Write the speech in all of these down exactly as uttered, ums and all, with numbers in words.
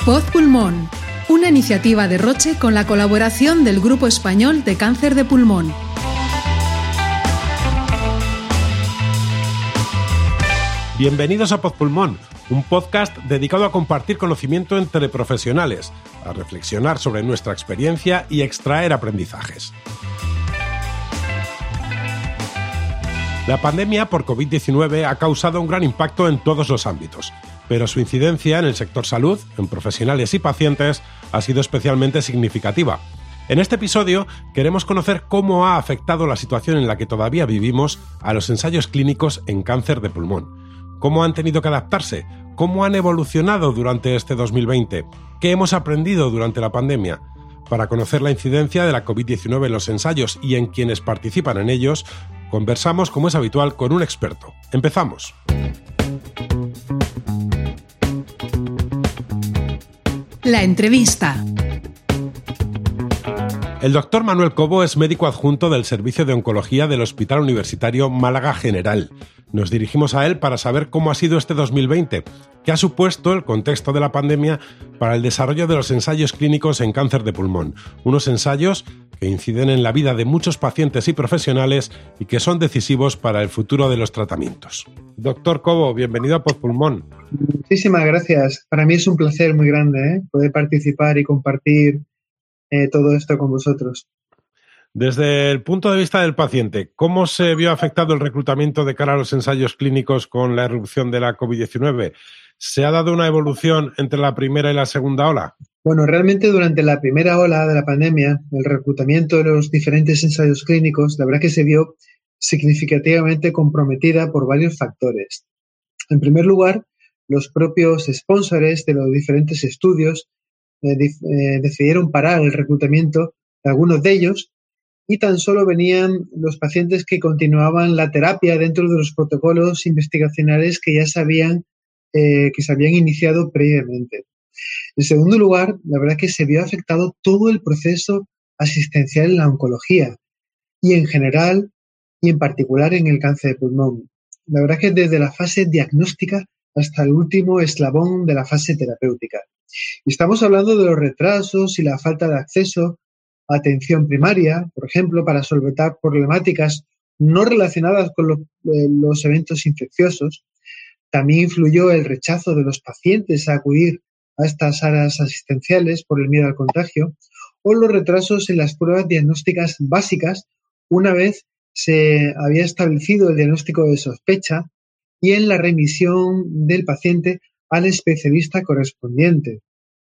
Pod Pulmón, una iniciativa de Roche con la colaboración del Grupo Español de Cáncer de Pulmón. Bienvenidos a Pod Pulmón, un podcast dedicado a compartir conocimiento entre profesionales, a reflexionar sobre nuestra experiencia y extraer aprendizajes. La pandemia por covid diecinueve ha causado un gran impacto en todos los ámbitos, pero su incidencia en el sector salud, en profesionales y pacientes, ha sido especialmente significativa. En este episodio queremos conocer cómo ha afectado la situación en la que todavía vivimos a los ensayos clínicos en cáncer de pulmón. ¿Cómo han tenido que adaptarse? ¿Cómo han evolucionado durante este dos mil veinte? ¿Qué hemos aprendido durante la pandemia? Para conocer la incidencia de la covid diecinueve en los ensayos y en quienes participan en ellos, conversamos, como es habitual, con un experto. ¡Empezamos! La entrevista. El doctor Manuel Cobo es médico adjunto del Servicio de Oncología del Hospital Universitario Málaga General. Nos dirigimos a él para saber cómo ha sido este dos mil veinte, qué ha supuesto el contexto de la pandemia para el desarrollo de los ensayos clínicos en cáncer de pulmón, unos ensayos que inciden en la vida de muchos pacientes y profesionales y que son decisivos para el futuro de los tratamientos. Doctor Cobo, bienvenido a Pod Pulmón. Muchísimas gracias. Para mí es un placer muy grande ¿eh? poder participar y compartir eh, todo esto con vosotros. Desde el punto de vista del paciente, ¿cómo se vio afectado el reclutamiento de cara a los ensayos clínicos con la irrupción de la covid diecinueve? ¿Se ha dado una evolución entre la primera y la segunda ola? Bueno, realmente durante la primera ola de la pandemia, el reclutamiento de los diferentes ensayos clínicos, la verdad que se vio significativamente comprometida por varios factores. En primer lugar, los propios sponsors de los diferentes estudios eh, eh, decidieron parar el reclutamiento de algunos de ellos y tan solo venían los pacientes que continuaban la terapia dentro de los protocolos investigacionales que ya sabían eh, que se habían iniciado previamente. En segundo lugar, la verdad es que se vio afectado todo el proceso asistencial en la oncología y en general y en particular en el cáncer de pulmón. La verdad es que desde la fase diagnóstica hasta el último eslabón de la fase terapéutica. Y estamos hablando de los retrasos y la falta de acceso a atención primaria, por ejemplo, para solventar problemáticas no relacionadas con los, eh, los eventos infecciosos. También influyó el rechazo de los pacientes a acudir a estas áreas asistenciales por el miedo al contagio, o los retrasos en las pruebas diagnósticas básicas una vez se había establecido el diagnóstico de sospecha y en la remisión del paciente al especialista correspondiente.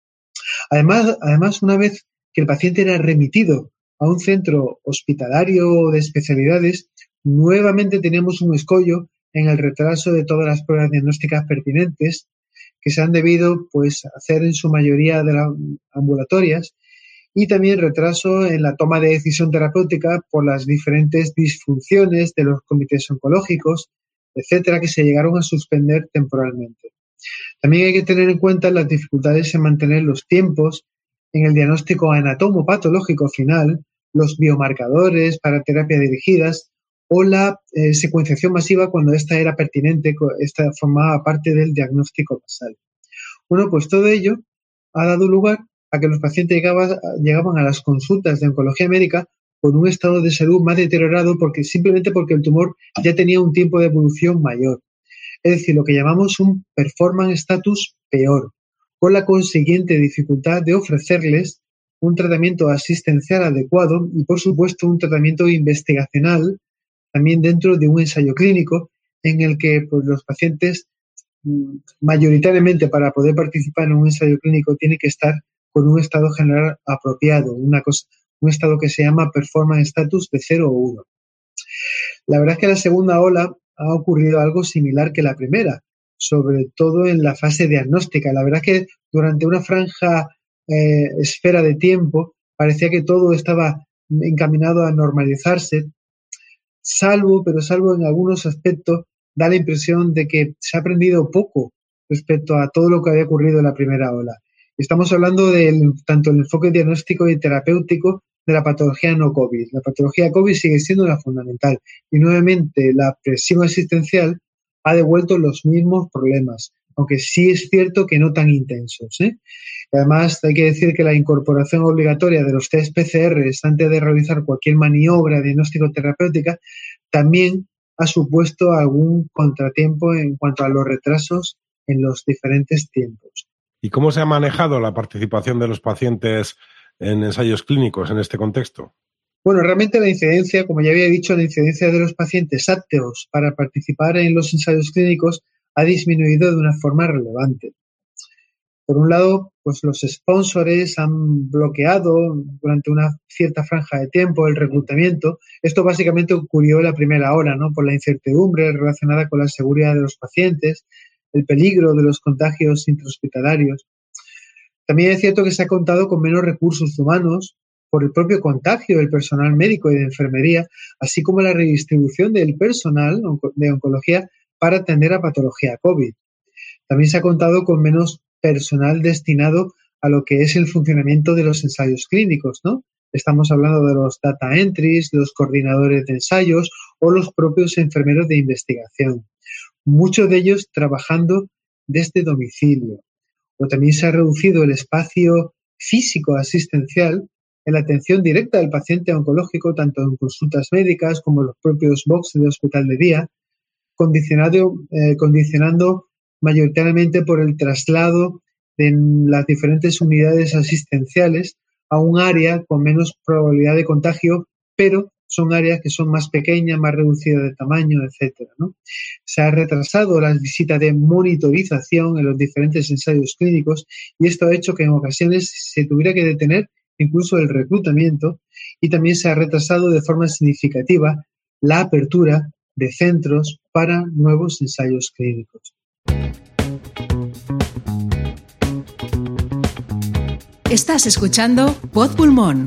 Además, además, una vez que el paciente era remitido a un centro hospitalario de especialidades, nuevamente teníamos un escollo en el retraso de todas las pruebas diagnósticas pertinentes que se han debido pues, hacer en su mayoría de las ambulatorias y también retraso en la toma de decisión terapéutica por las diferentes disfunciones de los comités oncológicos, etcétera, que se llegaron a suspender temporalmente. También hay que tener en cuenta las dificultades en mantener los tiempos en el diagnóstico anatomopatológico final, los biomarcadores para terapia dirigidas o la eh, secuenciación masiva cuando esta era pertinente, esta formaba parte del diagnóstico basal. Bueno, pues todo ello ha dado lugar a que los pacientes llegaban, llegaban a las consultas de oncología médica con un estado de salud más deteriorado porque simplemente porque el tumor ya tenía un tiempo de evolución mayor. Es decir, lo que llamamos un performance status peor, con la consiguiente dificultad de ofrecerles un tratamiento asistencial adecuado y, por supuesto, un tratamiento investigacional también dentro de un ensayo clínico en el que pues, los pacientes mayoritariamente para poder participar en un ensayo clínico tienen que estar con un estado general apropiado, una cosa, un estado que se llama performance status de cero o uno. La verdad es que en la segunda ola ha ocurrido algo similar que la primera, sobre todo en la fase diagnóstica. La verdad es que durante una franja eh, esfera de tiempo parecía que todo estaba encaminado a normalizarse, salvo, pero salvo en algunos aspectos, da la impresión de que se ha aprendido poco respecto a todo lo que había ocurrido en la primera ola. Estamos hablando del tanto el enfoque diagnóstico y terapéutico de la patología no COVID. La patología COVID sigue siendo la fundamental y nuevamente la presión asistencial ha devuelto los mismos problemas. aunque sí es cierto que no tan intensos, ¿eh? Además, hay que decir que la incorporación obligatoria de los test P C R antes de realizar cualquier maniobra diagnóstico-terapéutica también ha supuesto algún contratiempo en cuanto a los retrasos en los diferentes tiempos. ¿Y cómo se ha manejado la participación de los pacientes en ensayos clínicos en este contexto? Bueno, realmente la incidencia, como ya había dicho, la incidencia de los pacientes aptos para participar en los ensayos clínicos ha disminuido de una forma relevante. Por un lado, pues los sponsors han bloqueado durante una cierta franja de tiempo el reclutamiento. Esto básicamente ocurrió en la primera hora, ¿no? Por la incertidumbre relacionada con la seguridad de los pacientes, el peligro de los contagios intrahospitalarios. También es cierto que se ha contado con menos recursos humanos por el propio contagio del personal médico y de enfermería, así como la redistribución del personal de oncología para atender a patología COVID. También se ha contado con menos personal destinado a lo que es el funcionamiento de los ensayos clínicos, ¿no? Estamos hablando de los data entries, los coordinadores de ensayos o los propios enfermeros de investigación. Muchos de ellos trabajando desde domicilio. O también se ha reducido el espacio físico asistencial en la atención directa del paciente oncológico, tanto en consultas médicas como en los propios boxes de hospital de día, condicionado, eh, condicionando mayoritariamente por el traslado de las diferentes unidades asistenciales a un área con menos probabilidad de contagio, pero son áreas que son más pequeñas, más reducidas de tamaño, etcétera, ¿no? Se ha retrasado las visitas de monitorización en los diferentes ensayos clínicos y esto ha hecho que en ocasiones se tuviera que detener incluso el reclutamiento, y también se ha retrasado de forma significativa la apertura de centros para nuevos ensayos clínicos. Estás escuchando Pod Pulmón.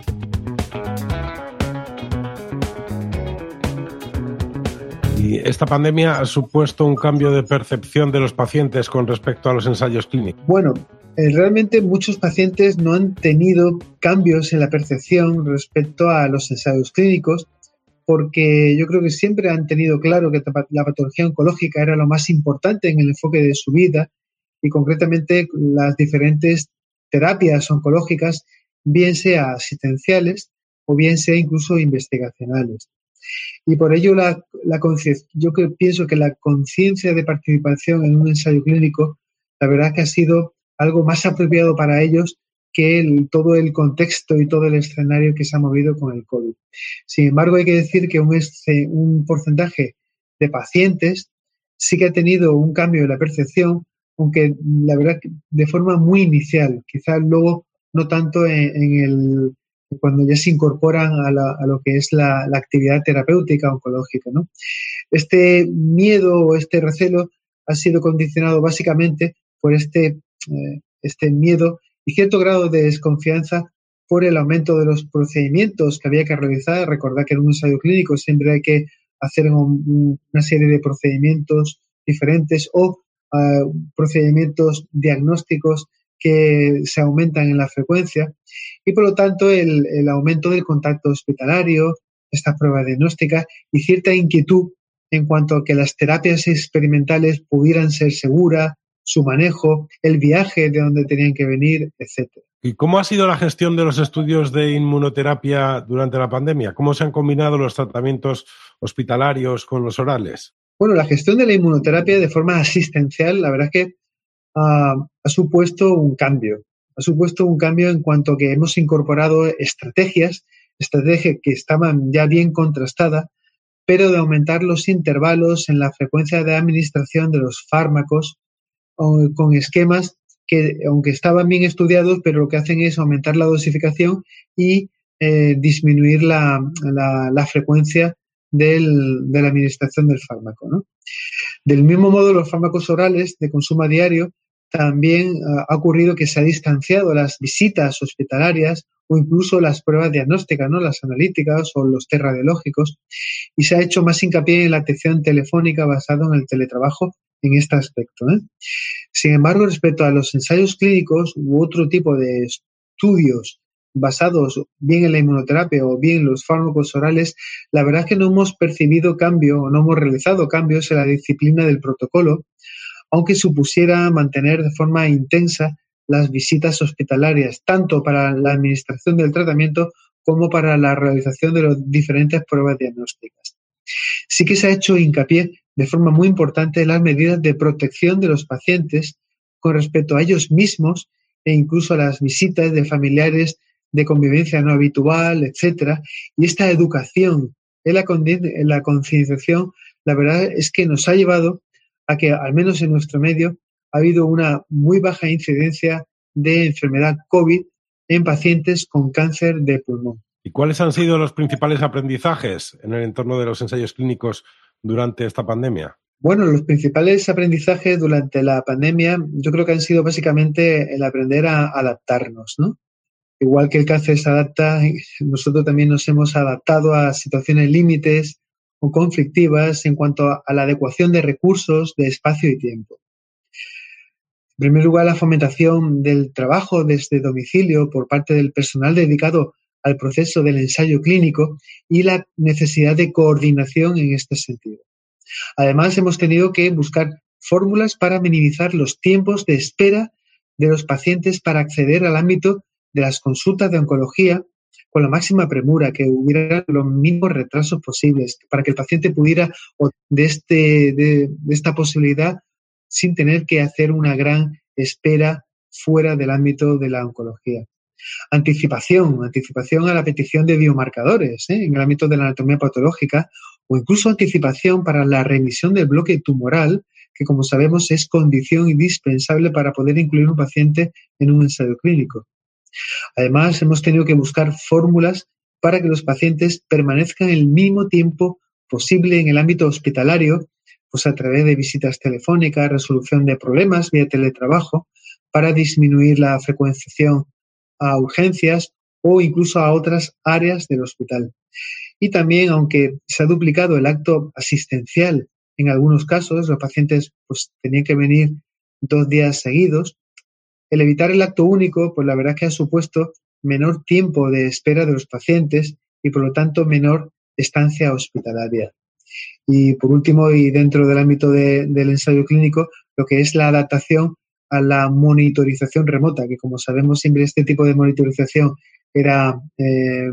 ¿Y esta pandemia ha supuesto un cambio de percepción de los pacientes con respecto a los ensayos clínicos? Bueno, eh, realmente muchos pacientes no han tenido cambios en la percepción respecto a los ensayos clínicos, porque yo creo que siempre han tenido claro que la patología oncológica era lo más importante en el enfoque de su vida, y concretamente las diferentes terapias oncológicas, bien sea asistenciales o bien sea incluso investigacionales. Y por ello la, la yo que pienso que la conciencia de participación en un ensayo clínico, la verdad que ha sido algo más apropiado para ellos que el, todo el contexto y todo el escenario que se ha movido con el COVID. Sin embargo, hay que decir que un, un porcentaje de pacientes sí que ha tenido un cambio en la percepción, aunque la verdad que de forma muy inicial, quizás luego no tanto en, en el cuando ya se incorporan a, la, a lo que es la, la actividad terapéutica oncológica, ¿no? Este miedo o este recelo ha sido condicionado básicamente por este, eh, este miedo y cierto grado de desconfianza por el aumento de los procedimientos que había que realizar. Recordad que en un ensayo clínico siempre hay que hacer un, una serie de procedimientos diferentes o uh, procedimientos diagnósticos que se aumentan en la frecuencia y, por lo tanto, el, el aumento del contacto hospitalario, estas pruebas diagnósticas y cierta inquietud en cuanto a que las terapias experimentales pudieran ser seguras, su manejo, el viaje de donde tenían que venir, etcétera. ¿Y cómo ha sido la gestión de los estudios de inmunoterapia durante la pandemia? ¿Cómo se han combinado los tratamientos hospitalarios con los orales? Bueno, la gestión de la inmunoterapia de forma asistencial, la verdad es que Uh, ha supuesto un cambio. Ha supuesto un cambio en cuanto que hemos incorporado estrategias, estrategias que estaban ya bien contrastadas, pero de aumentar los intervalos en la frecuencia de administración de los fármacos o, con esquemas que, aunque estaban bien estudiados, pero lo que hacen es aumentar la dosificación y eh, disminuir la, la, la frecuencia del, de la administración del fármaco, ¿no? Del mismo modo, los fármacos orales de consumo a diario también uh, ha ocurrido que se ha distanciado las visitas hospitalarias o incluso las pruebas diagnósticas, ¿no? Las analíticas o los test radiológicos, y se ha hecho más hincapié en la atención telefónica basada en el teletrabajo en este aspecto, ¿eh? Sin embargo, respecto a los ensayos clínicos u otro tipo de estudios basados bien en la inmunoterapia o bien en los fármacos orales, la verdad es que no hemos percibido cambio o no hemos realizado cambios en la disciplina del protocolo, aunque supusiera mantener de forma intensa las visitas hospitalarias, tanto para la administración del tratamiento como para la realización de las diferentes pruebas diagnósticas. Sí que se ha hecho hincapié de forma muy importante en las medidas de protección de los pacientes con respecto a ellos mismos e incluso a las visitas de familiares de convivencia no habitual, etcétera. Y esta educación en la, en la concienciación, la verdad es que nos ha llevado a que, al menos en nuestro medio, ha habido una muy baja incidencia de enfermedad COVID en pacientes con cáncer de pulmón. ¿Y cuáles han sido los principales aprendizajes en el entorno de los ensayos clínicos durante esta pandemia? Bueno, los principales aprendizajes durante la pandemia yo creo que han sido básicamente el aprender a adaptarnos, ¿no? Igual que el cáncer se adapta, nosotros también nos hemos adaptado a situaciones límites o conflictivas en cuanto a la adecuación de recursos, de espacio y tiempo. En primer lugar, la fomentación del trabajo desde domicilio por parte del personal dedicado al proceso del ensayo clínico y la necesidad de coordinación en este sentido. Además, hemos tenido que buscar fórmulas para minimizar los tiempos de espera de los pacientes para acceder al ámbito de las consultas de oncología con la máxima premura, que hubiera los mínimos retrasos posibles, para que el paciente pudiera de, este, de, de esta posibilidad sin tener que hacer una gran espera fuera del ámbito de la oncología. Anticipación, anticipación a la petición de biomarcadores ¿eh? en el ámbito de la anatomía patológica o incluso anticipación para la remisión del bloque tumoral, que como sabemos es condición indispensable para poder incluir un paciente en un ensayo clínico. Además, hemos tenido que buscar fórmulas para que los pacientes permanezcan el mínimo tiempo posible en el ámbito hospitalario, pues a través de visitas telefónicas, resolución de problemas vía teletrabajo, para disminuir la frecuenciación a urgencias o incluso a otras áreas del hospital. Y también, aunque se ha duplicado el acto asistencial en algunos casos, los pacientes pues tenían que venir dos días seguidos, el evitar el acto único, pues la verdad es que ha supuesto menor tiempo de espera de los pacientes y por lo tanto menor estancia hospitalaria. Y por último, y dentro del ámbito de, del ensayo clínico, lo que es la adaptación a la monitorización remota, que como sabemos siempre este tipo de monitorización era eh,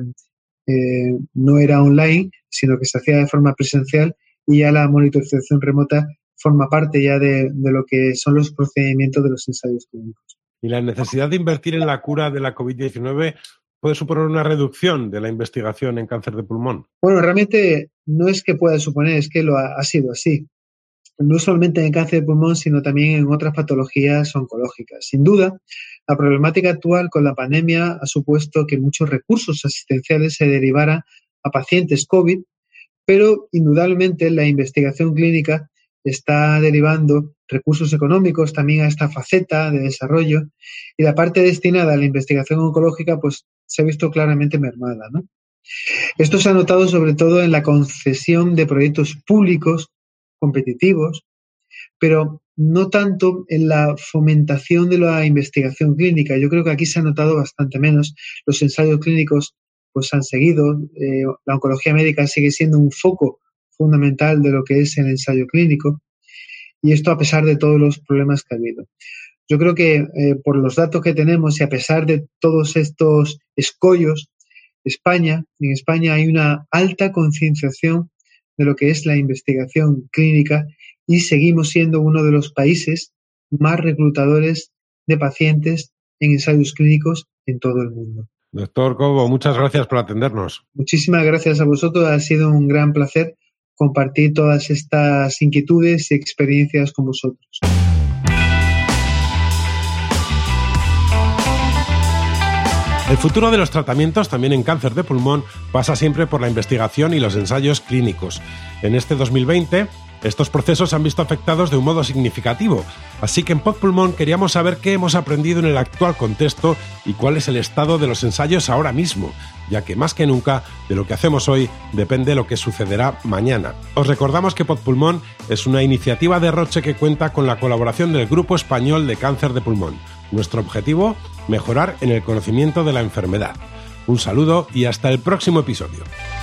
eh, no era online, sino que se hacía de forma presencial, y ya la monitorización remota forma parte ya de, de lo que son los procedimientos de los ensayos clínicos. ¿Y la necesidad de invertir en la cura de la COVID diecinueve puede suponer una reducción de la investigación en cáncer de pulmón? Bueno, realmente no es que pueda suponer, es que lo ha, ha sido así. No solamente en cáncer de pulmón, sino también en otras patologías oncológicas. Sin duda, la problemática actual con la pandemia ha supuesto que muchos recursos asistenciales se derivaran a pacientes COVID, pero indudablemente la investigación clínica está derivando recursos económicos también a esta faceta de desarrollo y la parte destinada a la investigación oncológica pues se ha visto claramente mermada, ¿no? Esto se ha notado sobre todo en la concesión de proyectos públicos competitivos, pero no tanto en la fomentación de la investigación clínica. Yo creo que aquí se ha notado bastante menos. Los ensayos clínicos pues han seguido, eh, la oncología médica sigue siendo un foco fundamental de lo que es el ensayo clínico, y esto a pesar de todos los problemas que ha habido. Yo creo que eh, por los datos que tenemos y a pesar de todos estos escollos, España, en España hay una alta concienciación de lo que es la investigación clínica y seguimos siendo uno de los países más reclutadores de pacientes en ensayos clínicos en todo el mundo. Doctor Cobo, muchas gracias por atendernos. Muchísimas gracias a vosotros, ha sido un gran placer compartir todas estas inquietudes y experiencias con vosotros. El futuro de los tratamientos, también en cáncer de pulmón, pasa siempre por la investigación y los ensayos clínicos. En este dos mil veinte, estos procesos se han visto afectados de un modo significativo, así que en PodPulmón queríamos saber qué hemos aprendido en el actual contexto y cuál es el estado de los ensayos ahora mismo, ya que más que nunca de lo que hacemos hoy depende lo que sucederá mañana. Os recordamos que PodPulmón es una iniciativa de Roche que cuenta con la colaboración del Grupo Español de Cáncer de Pulmón. Nuestro objetivo, mejorar en el conocimiento de la enfermedad. Un saludo y hasta el próximo episodio.